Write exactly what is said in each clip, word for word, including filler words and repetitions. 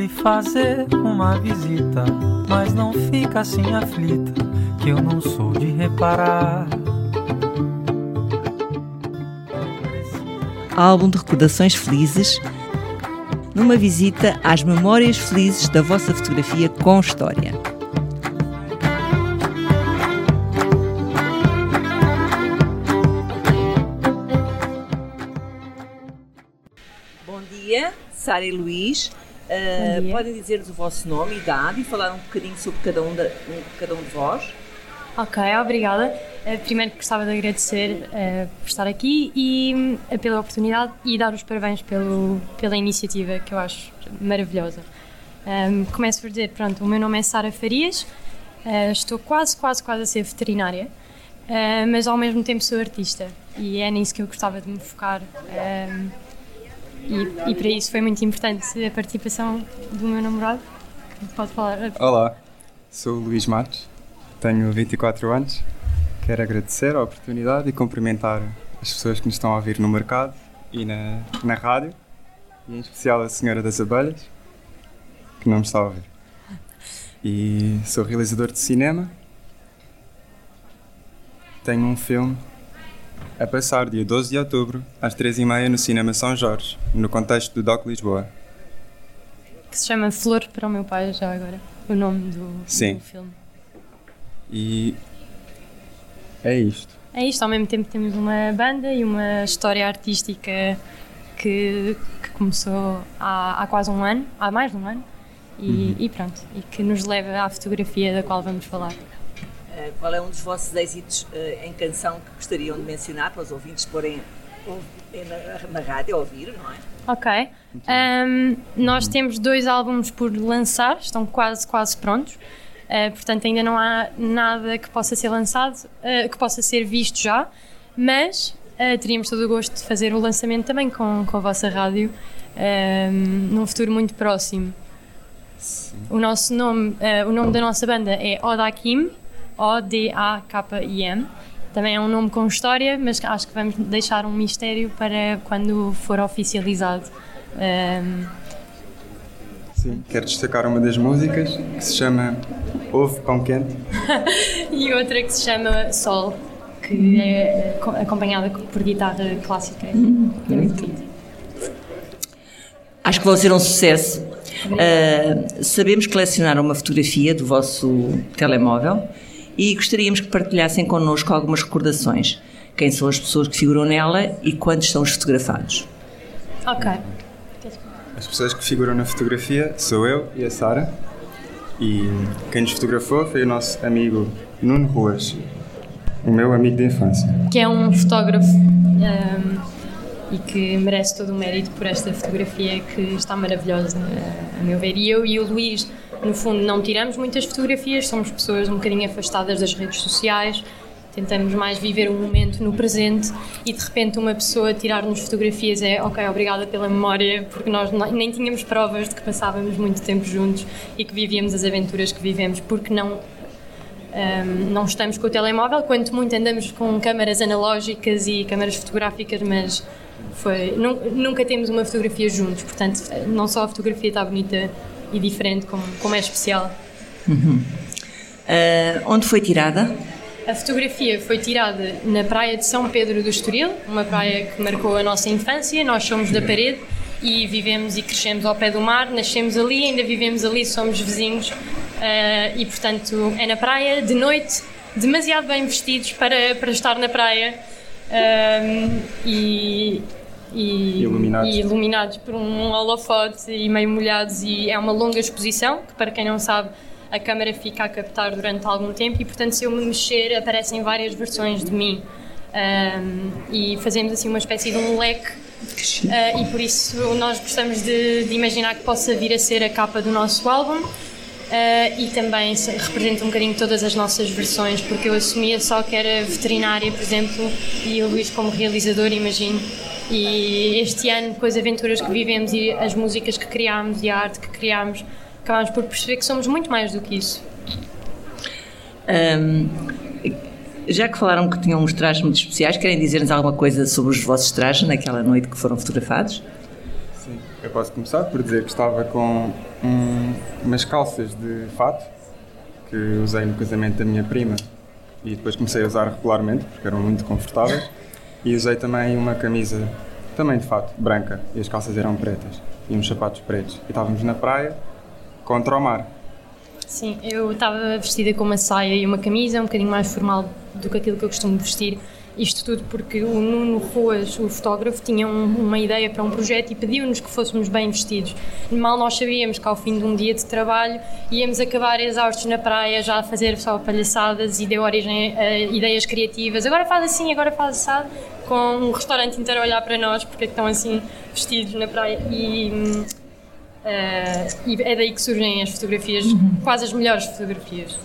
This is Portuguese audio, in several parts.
lhe fazer uma visita, mas não fica assim aflita, que eu não sou de reparar. Álbum de recordações felizes, numa visita às memórias felizes da vossa fotografia com história. Bom dia, Sara e Luís. Uh, podem dizer-nos o vosso nome, idade e falar um bocadinho sobre cada um, da, um, cada um de vós? Ok, obrigada. Uh, primeiro gostava de agradecer uh, por estar aqui e uh, pela oportunidade e dar os parabéns pelo, pela iniciativa, que eu acho maravilhosa. Um, começo por dizer, pronto, o meu nome é Sara Farias, uh, estou quase, quase, quase a ser veterinária, uh, mas ao mesmo tempo sou artista e é nisso que eu gostava de me focar. Um, E, e para isso foi muito importante a participação do meu namorado. Pode falar. Olá, sou o Luís Matos, tenho vinte e quatro anos. Quero agradecer a oportunidade e cumprimentar as pessoas que nos estão a ouvir no mercado e na, na rádio, e em especial a Senhora das Abelhas, que não me está a ouvir. E sou realizador de cinema. Tenho um filme a passar dia doze de outubro, às três e meia, no Cinema São Jorge, no contexto do D O C Lisboa. Que se chama Flor para o meu pai, já agora, o nome do, Sim. do filme. E é isto. É isto, ao mesmo tempo temos uma banda e uma história artística que, que começou há, há quase um ano, há mais de um ano, e, uhum. e pronto, e que nos leva à fotografia da qual vamos falar. Uh, qual é um dos vossos êxitos uh, em canção que gostariam de mencionar para os ouvintes porem na, na rádio a ouvir, não é? Ok. Um, nós temos dois álbuns por lançar, estão quase, quase prontos. Uh, portanto, ainda não há nada que possa ser lançado, uh, que possa ser visto já, mas uh, teríamos todo o gosto de fazer o lançamento também com, com a vossa rádio um, num futuro muito próximo. Sim. O nosso nome, uh, o nome da nossa banda é Odakim, O D A K I M. Também é um nome com história, mas acho que vamos deixar um mistério para quando for oficializado. Um... Sim, quero destacar uma das músicas que se chama Ovo Pão Quente. E outra que se chama Sol, que é acompanhada por guitarra clássica. Hum, é muito lindo. Acho que vão ser um sucesso. Uh, sabemos que colecionaram uma fotografia do vosso telemóvel e gostaríamos que partilhassem connosco algumas recordações. Quem são as pessoas que figuram nela e quantos são os fotografados? Ok. As pessoas que figuram na fotografia sou eu e a Sara, e quem nos fotografou foi o nosso amigo Nuno Ruas, o meu amigo de infância. Que é um fotógrafo um, e que merece todo o mérito por esta fotografia que está maravilhosa, a meu ver. E eu e o Luís, no fundo, não tiramos muitas fotografias, somos pessoas um bocadinho afastadas das redes sociais, tentamos mais viver o momento no presente e de repente uma pessoa tirar-nos fotografias é ok, obrigada pela memória, porque nós nem tínhamos provas de que passávamos muito tempo juntos e que vivíamos as aventuras que vivemos, porque não, um, não estamos com o telemóvel, quanto muito andamos com câmaras analógicas e câmaras fotográficas, mas foi, nunca temos uma fotografia juntos, portanto não só a fotografia está bonita e diferente, como, como é especial. Uhum. Uh, onde foi tirada? A fotografia foi tirada na praia de São Pedro do Estoril, uma praia que marcou a nossa infância. Nós somos da Parede e vivemos e crescemos ao pé do mar, nascemos ali, ainda vivemos ali, somos vizinhos uh, e portanto é na praia, de noite, demasiado bem vestidos para, para estar na praia uh, e... E iluminados. e iluminados por um holofote e meio molhados, e é uma longa exposição que, para quem não sabe, a câmara fica a captar durante algum tempo e, portanto, se eu me mexer aparecem várias versões de mim um, e fazemos assim uma espécie de um leque uh, e por isso nós gostamos de, de imaginar que possa vir a ser a capa do nosso álbum. Uh, e também representa um bocadinho todas as nossas versões, porque eu assumia só que era veterinária, por exemplo, e o Luís como realizador, imagino. E este ano, com as aventuras que vivemos e as músicas que criámos e a arte que criámos, acabámos por perceber que somos muito mais do que isso. Um, já que falaram que tinham uns trajes muito especiais, querem dizer-nos alguma coisa sobre os vossos trajes naquela noite que foram fotografados? Sim. Eu posso começar por dizer que estava com um, umas calças de fato que usei no casamento da minha prima e depois comecei a usar regularmente porque eram muito confortáveis, e usei também uma camisa também de fato, branca, e as calças eram pretas e uns sapatos pretos, e estávamos na praia contra o mar. Sim, eu estava vestida com uma saia e uma camisa, um bocadinho mais formal do que aquilo que eu costumo vestir. Isto tudo porque o Nuno Ruas, o fotógrafo, tinha um, uma ideia para um projeto e pediu-nos que fôssemos bem vestidos. Mal nós sabíamos que ao fim de um dia de trabalho íamos acabar exaustos na praia, já a fazer só palhaçadas, e deu origem a ideias criativas. Agora faz assim, agora faz assado, com um restaurante inteiro a olhar para nós porque é que estão assim vestidos na praia. E, uh, e é daí que surgem as fotografias, uhum. quase as melhores fotografias.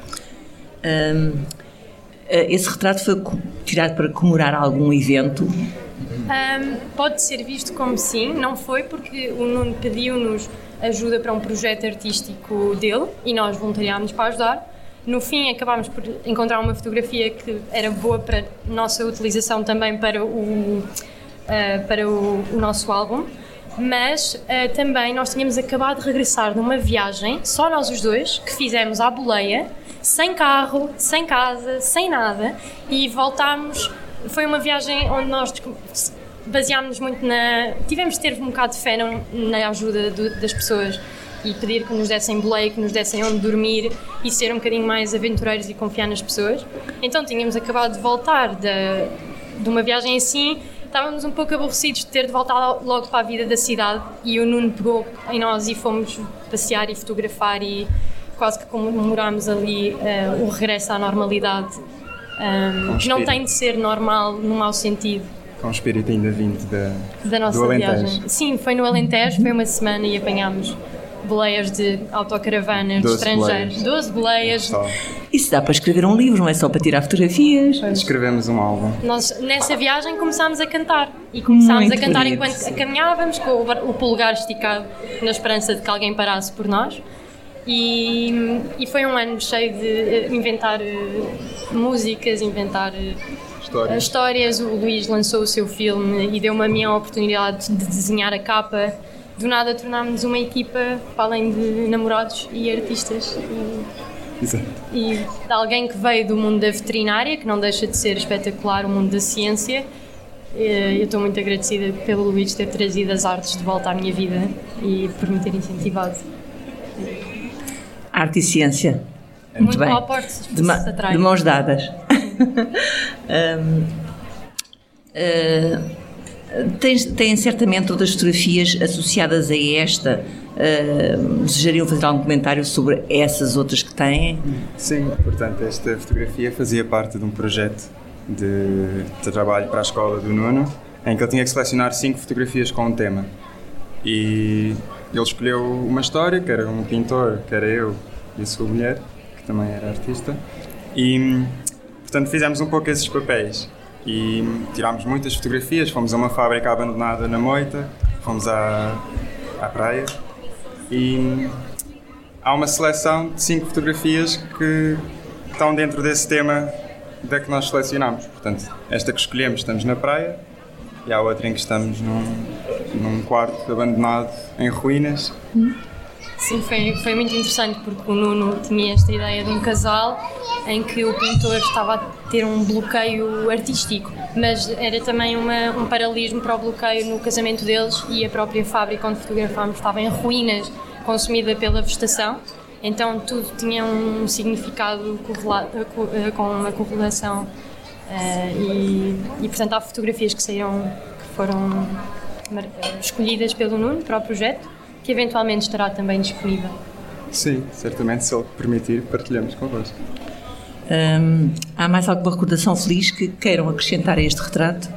Um... Esse retrato foi tirado para comemorar algum evento? Um, pode ser visto como sim, não foi, porque o Nuno pediu-nos ajuda para um projeto artístico dele e nós voluntariámos para ajudar. No fim, acabámos por encontrar uma fotografia que era boa para a nossa utilização também para o, uh, para o, o nosso álbum, mas uh, também nós tínhamos acabado de regressar numa viagem, só nós os dois, que fizemos à boleia, sem carro, sem casa, sem nada, e voltámos. Foi uma viagem onde nós baseámos muito na... Tivemos de ter um bocado de fé na, na ajuda do, das pessoas e pedir que nos dessem boleia, que nos dessem onde dormir e ser um bocadinho mais aventureiros e confiar nas pessoas. Então tínhamos acabado de voltar de, de uma viagem assim, estávamos um pouco aborrecidos de ter de voltar logo para a vida da cidade, e o Nuno pegou em nós e fomos passear e fotografar, e quase que comemorámos ali uh, o regresso à normalidade, um, que não tem de ser normal no mau sentido. Com o espírito ainda vindo da, da nossa do Alentejo. Viagem. Sim, foi no Alentejo, foi uma semana e apanhámos boleias de autocaravanas de estrangeiros. doze boleias. Isso dá para escrever um livro, não é só para tirar fotografias. Escrevemos um álbum. Nós, nessa viagem, começámos a cantar. E começámos Muito a cantar bonito. enquanto caminhávamos, com o, o polegar esticado, na esperança de que alguém parasse por nós. E, e foi um ano cheio de inventar uh, músicas, inventar uh, histórias. histórias. O Luís lançou o seu filme e deu-me a minha oportunidade de desenhar a capa. Do nada tornámos-nos uma equipa, para além de namorados e artistas. E, Exato. E de alguém que veio do mundo da veterinária, que não deixa de ser espetacular, o mundo da ciência. Eu estou muito agradecida pelo Luís ter trazido as artes de volta à minha vida e por me ter incentivado. Arte e ciência. Muito, muito bem. opostos De, ma- de mãos dadas. um, uh, tens, têm certamente outras fotografias associadas a esta. Uh, desejariam fazer algum comentário sobre essas outras que têm? Sim, portanto, esta fotografia fazia parte de um projeto de, de trabalho para a escola do Nuno, em que ele tinha que selecionar cinco fotografias com um tema. E ele escolheu uma história, que era um pintor, que era eu e a sua mulher, que também era artista, e portanto fizemos um pouco esses papéis e tirámos muitas fotografias. Fomos a uma fábrica abandonada na Moita, fomos à, à praia, e há uma seleção de cinco fotografias que estão dentro desse tema da que nós selecionámos. Portanto, esta que escolhemos, estamos na praia, e há outra em que estamos num, num quarto abandonado em ruínas. Sim, foi, foi muito interessante, porque o Nuno tinha esta ideia de um casal em que o pintor estava a ter um bloqueio artístico, mas era também uma, um paralelismo para o bloqueio no casamento deles, e a própria fábrica onde fotografámos estava em ruínas, consumida pela vegetação. Então tudo tinha um significado correla- com uma correlação, uh, e, e portanto há fotografias que saíram, que foram mar- escolhidas pelo Nuno para o projeto, que eventualmente estará também disponível. Sim, certamente, se ele permitir, partilhamos convosco. Um, há mais alguma recordação feliz que queiram acrescentar a este retrato?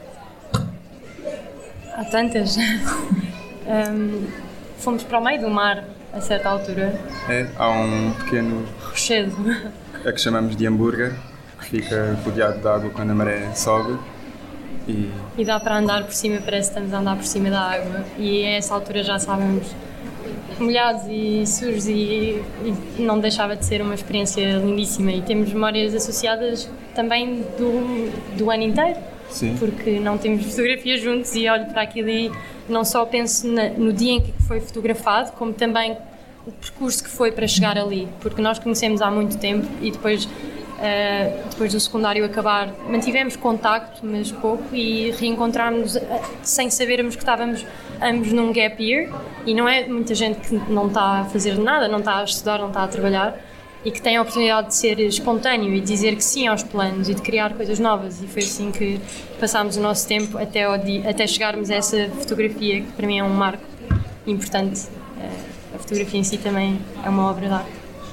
Há tantas. um, fomos para o meio do mar a certa altura. É, há um pequeno, Rochedo. a que chamamos de hambúrguer, que fica rodeado de água quando a maré sobe. E E dá para andar por cima, parece que estamos a andar por cima da água. E a essa altura já estávamos molhados e sujos, e, e não deixava de ser uma experiência lindíssima. E temos memórias associadas também do, do ano inteiro. Sim. Porque não temos fotografias juntos e olho para aquilo e não só penso na, no dia em que foi fotografado, como também o percurso que foi para chegar ali, porque nós conhecemos há muito tempo e depois, uh, depois do secundário acabar, mantivemos contacto, mas pouco, e reencontrarmos uh, sem sabermos que estávamos ambos num gap year, e não é muita gente que não está a fazer nada, não está a estudar, não está a trabalhar, e que tem a oportunidade de ser espontâneo e de dizer que sim aos planos e de criar coisas novas, e foi assim que passámos o nosso tempo até, ao dia, até chegarmos a essa fotografia, que para mim é um marco importante. A fotografia em si também é uma obra de arte.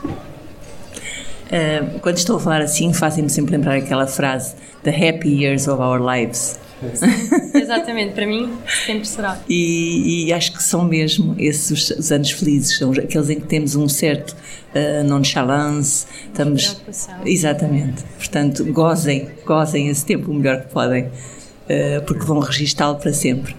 Uh, quando estou a falar assim, fazem-me sempre lembrar aquela frase: The happy years of our lives. Exatamente, para mim sempre será. E, e acho que são mesmo esses os anos felizes, são aqueles em que temos um certo uh, nonchalance, estamos... preocupação. Exatamente, portanto gozem, gozem esse tempo o melhor que podem, uh, porque vão registá-lo para sempre.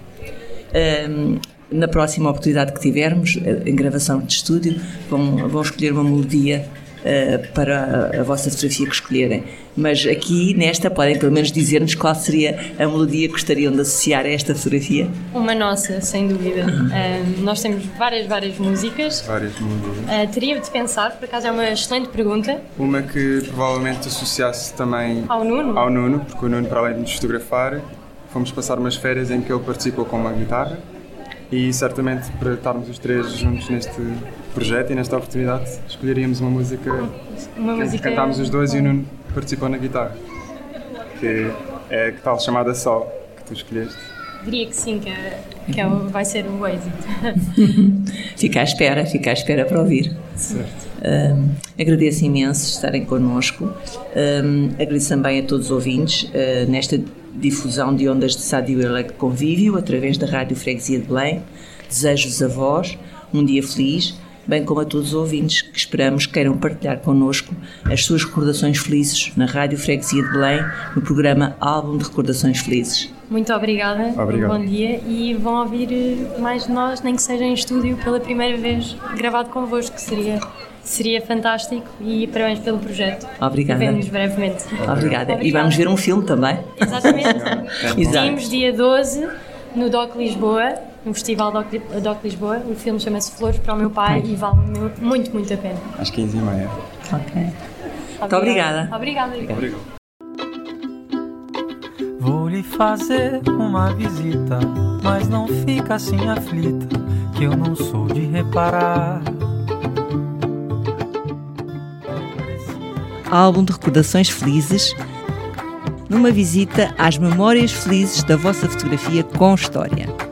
Uh, na próxima oportunidade que tivermos, uh, em gravação de estúdio, vão, vão escolher uma melodia Uh, para a, a vossa fotografia que escolherem, mas aqui nesta podem pelo menos dizer-nos qual seria a melodia que gostariam de associar a esta fotografia. Uma nossa, sem dúvida. Uh, nós temos várias, várias músicas. Várias melodias. Uh, teria de pensar, por acaso é uma excelente pergunta. Uma que provavelmente associasse também ao Nuno, ao Nuno, porque o Nuno, para além de nos fotografar, fomos passar umas férias em que ele participou com uma guitarra, e certamente para estarmos os três juntos neste projeto e nesta oportunidade, escolheríamos uma música uma que música... cantámos os dois e o Nuno participou na guitarra, que é a tal chamada Sol, que tu escolheste. Diria que sim, que, é, que é o, vai ser o êxito. Fica à espera, fica à espera para ouvir. Certo. Um, agradeço imenso estarem connosco, um, agradeço também a todos os ouvintes uh, nesta difusão de ondas de Sádio Electro Convívio através da Rádio Freguesia de Belém. Desejo-vos a vós um dia feliz, bem como a todos os ouvintes que esperamos queiram partilhar connosco as suas recordações felizes na Rádio Freguesia de Belém, no programa Álbum de Recordações Felizes. Muito obrigada, Obrigado. Bom dia, e vão ouvir mais de nós, nem que seja em estúdio pela primeira vez gravado convosco, que seria, seria fantástico, e parabéns pelo projeto. Obrigada. Vemo-nos brevemente. Obrigada. Obrigada. E vamos ver um filme também. Exatamente. Exato. Temos dia doze no D O C Lisboa, no Festival D O C, D O C Lisboa. O filme chama-se Flores para o meu pai e vale muito, muito a pena. Às quinze e meia. Ok. Muito obrigada. Obrigada. Obrigado. Vou lhe fazer uma visita, mas não fica assim aflita, que eu não sou de reparar. Álbum de Recordações Felizes, numa visita às memórias felizes da vossa fotografia com história.